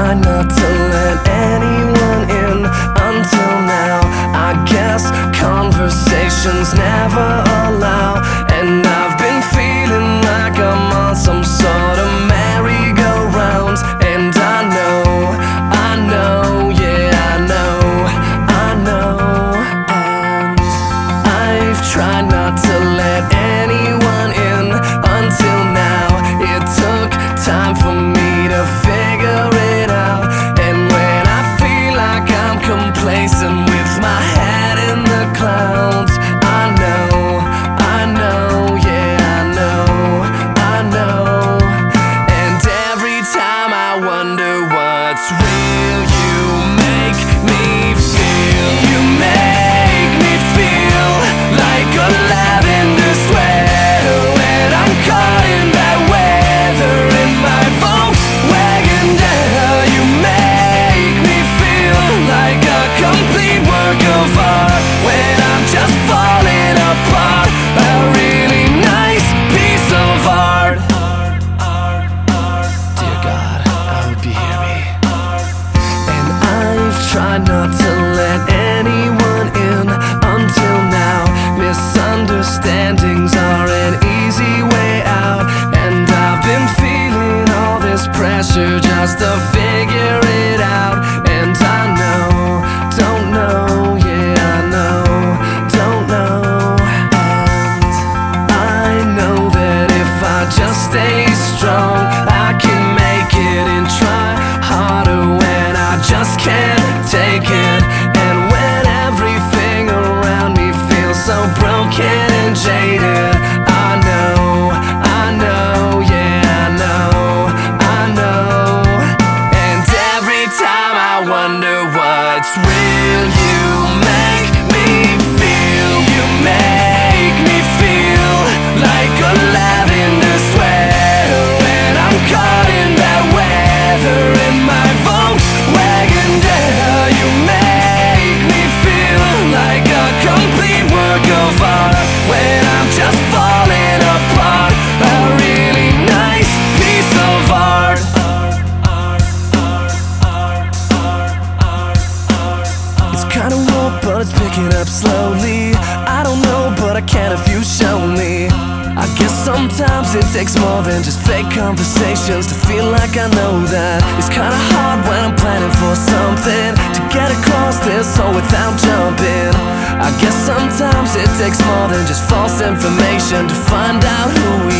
tried not to let anyone in until now. I guess conversations never allow, and I've been feeling like I'm on some sort of merry-go-round. And I know, yeah, I know. And I've tried not to let anyone in until now. It took time for me to figure it out. And when I feel like I'm complacent with my head in the clouds, I know, yeah, I know. And every time I wonder what's real, you make me feel. You make me feel like a lavender sweater when I'm caught in bad weather in my Volkswagen Jetta. You make me feel like a complete work of art when I'm just falling apart. A really nice piece of art. Dear God, I hope you hear me. And I've tried not to let anyone in until now. Misunderstandings are an easy way out, and I've been feeling all this pressure just to figure it out. And I know, don't know, yeah, I know, don't know. And I know that if I just stay strong, I can make it and try harder when I just can't take it. And when everything around me feels so broken and jaded, I know, yeah, I know. And every time I wonder what's real, you make me feel. You make me feel like a lavender sweater when I'm caught in bad weather in my Volkswagen Jetta. You make me feel like a complete work of art when I'm just falling apart. A really nice piece of art. It's kinda warm, but it's picking up slowly. I don't know, but I can if you show me. I guess sometimes it takes more than just fake conversations to feel like I know that. It's kinda hard when I'm planning for something to get across this hole without jumping. I guess sometimes it takes more than just false information to find out who we